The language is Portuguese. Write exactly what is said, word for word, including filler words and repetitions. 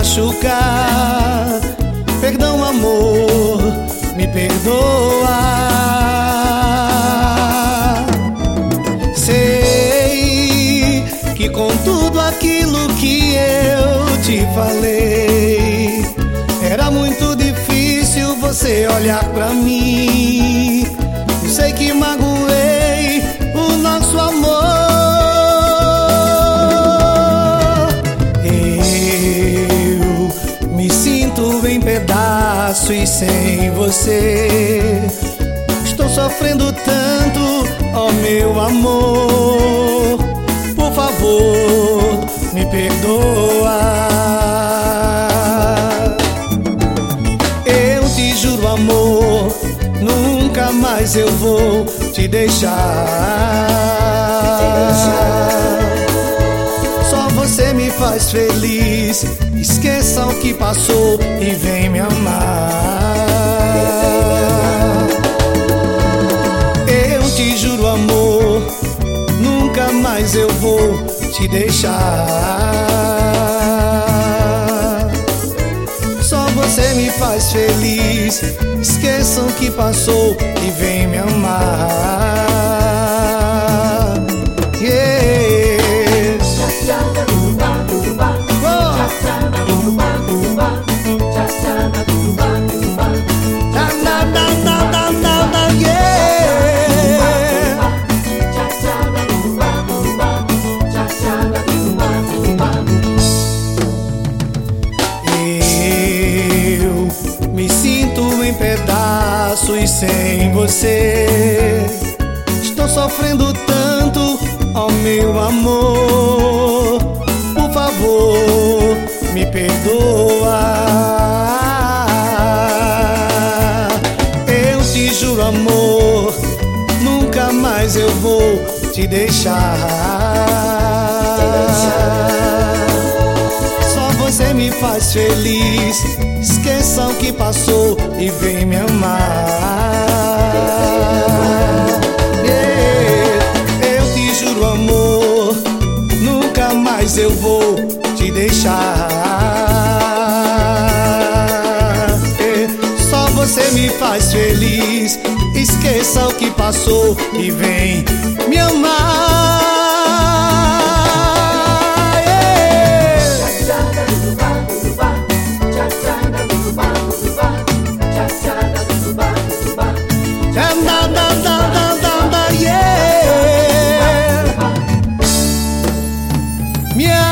machucar. Perdão, amor, me perdoa. Sei que com tudo aquilo que eu te falei, era muito difícil você olhar pra mim. Sei que magoei o nosso amor. Eu me sinto em pedaços sem você. Estou sofrendo tanto, ó meu amor. Por favor, me perdoa. Eu te juro, amor, nunca mais eu vou te deixar. Só você me faz feliz. Esqueça o que passou e vem me amar. Eu te juro, amor, nunca mais eu vou te deixar. Só você me faz feliz. Esqueça o que passou e vem me amar. Yeah. Pedaços sem você. Estou sofrendo tanto, ó meu amor. Por favor, me perdoa. Eu te juro, amor, nunca mais eu vou te deixar. Só você me faz feliz. Esqueça o que passou e vem me amar. Yeah. Eu te juro, amor, nunca mais eu vou te deixar. Yeah. Só você me faz feliz. Esqueça o que passou e vem me amar. Yeah.